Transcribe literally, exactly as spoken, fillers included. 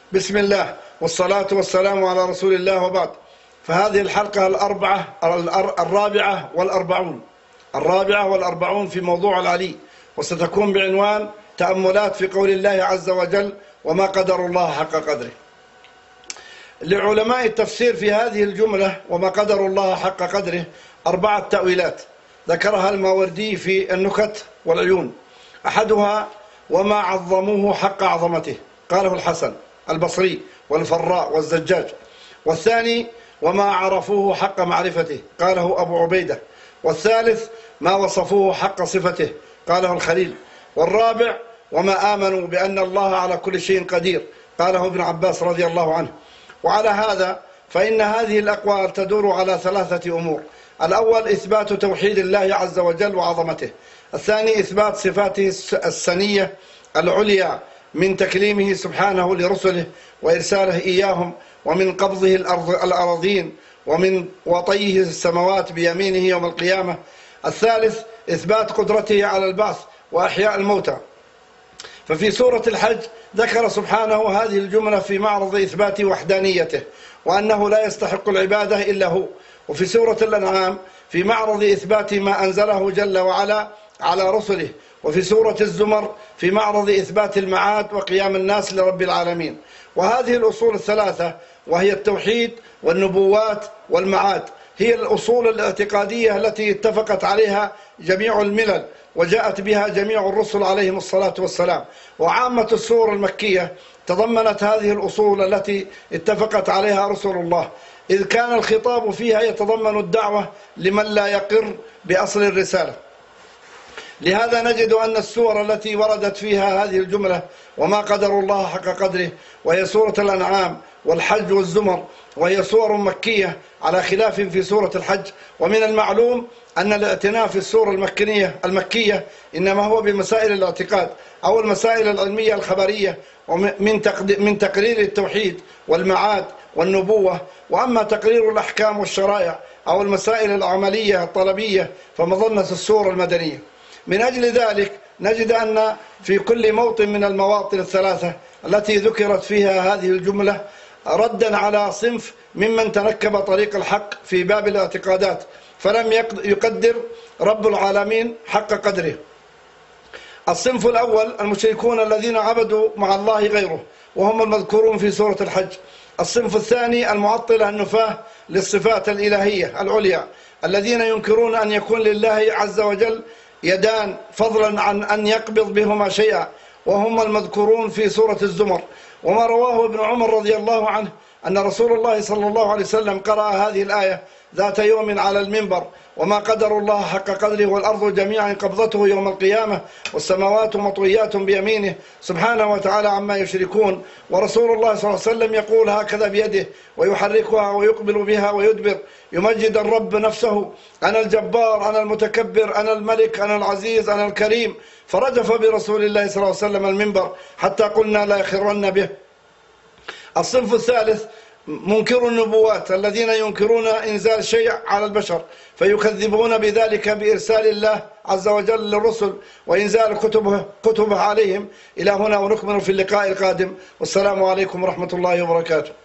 بسم الله والصلاة والسلام على رسول الله وبعد. فهذه الحلقة الأربعة الرابعة والأربعون الرابعة والأربعون في موضوع العلي، وستكون بعنوان تأملات في قول الله عز وجل وما قدر الله حق قدره. لعلماء التفسير في هذه الجملة وما قدر الله حق قدره أربعة تأويلات ذكرها الماوردي في النكت والعيون. أحدها وما عظموه حق عظمته، قاله الحسن البصري والفراء والزجاج. والثاني وما عرفوه حق معرفته، قاله أبو عبيدة. والثالث ما وصفوه حق صفته، قاله الخليل. والرابع وما آمنوا بأن الله على كل شيء قدير، قاله ابن عباس رضي الله عنه. وعلى هذا فإن هذه الأقوال تدور على ثلاثة أمور: الأول إثبات توحيد الله عز وجل وعظمته، الثاني إثبات صفاته السنية العليا من تكليمه سبحانه لرسله وإرساله إياهم، ومن قبضه الأراضين، ومن وطيه السماوات بيمينه يوم القيامة. الثالث إثبات قدرته على البعث وأحياء الموتى. ففي سورة الحج ذكر سبحانه هذه الجملة في معرض إثبات وحدانيته وأنه لا يستحق العبادة إلا هو، وفي سورة الأنعام في معرض إثبات ما أنزله جل وعلا على رسله، وفي سورة الزمر في معرض إثبات المعاد وقيام الناس لرب العالمين. وهذه الأصول الثلاثة وهي التوحيد والنبوات والمعاد هي الأصول الاعتقادية التي اتفقت عليها جميع الملل وجاءت بها جميع الرسل عليهم الصلاة والسلام. وعامة السور المكية تضمنت هذه الأصول التي اتفقت عليها رسل الله، إذ كان الخطاب فيها يتضمن الدعوة لمن لا يقر بأصل الرسالة. لهذا نجد أن السور التي وردت فيها هذه الجملة وما قدر الله حق قدره وهي سورة الأنعام والحج والزمر، وهي سور مكية على خلاف في سورة الحج. ومن المعلوم أن الاعتناء في السور المكية المكية إنما هو بمسائل الاعتقاد أو المسائل العلمية الخبرية من تقرير التوحيد والمعاد والنبوة. وأما تقرير الأحكام والشرائع أو المسائل العملية الطلبية فمظنة السور المدنية. من أجل ذلك نجد أن في كل موطن من المواطن الثلاثة التي ذكرت فيها هذه الجملة ردا على صنف ممن تنكب طريق الحق في باب الاعتقادات فلم يقدر رب العالمين حق قدره. الصنف الأول المشركون الذين عبدوا مع الله غيره وهم المذكورون في سورة الحج. الصنف الثاني المعطلة النفاة للصفات الإلهية العليا الذين ينكرون أن يكون لله عز وجل يدان فضلا عن أن يقبض بهما شيئا، وهم المذكورون في سورة الزمر. وما رواه ابن عمر رضي الله عنه أن رسول الله صلى الله عليه وسلم قرأ هذه الآية ذات يوم على المنبر: وما قدر الله حق قدره والأرض جميعا قبضته يوم القيامة والسماوات مطويات بيمينه سبحانه وتعالى عما يشركون. ورسول الله صلى الله عليه وسلم يقول هكذا بيده ويحركها ويقبل بها ويدبر يمجد الرب نفسه: أنا الجبار، أنا المتكبر، أنا الملك، أنا العزيز، أنا الكريم. فرجف برسول الله صلى الله عليه وسلم المنبر حتى قلنا لا يخرن به. الصنف الثالث منكر النبوات الذين ينكرون إنزال شيء على البشر فيكذبون بذلك بإرسال الله عز وجل للرسل وإنزال كتبه, كتبه عليهم. إلى هنا ونكمل في اللقاء القادم، والسلام عليكم ورحمة الله وبركاته.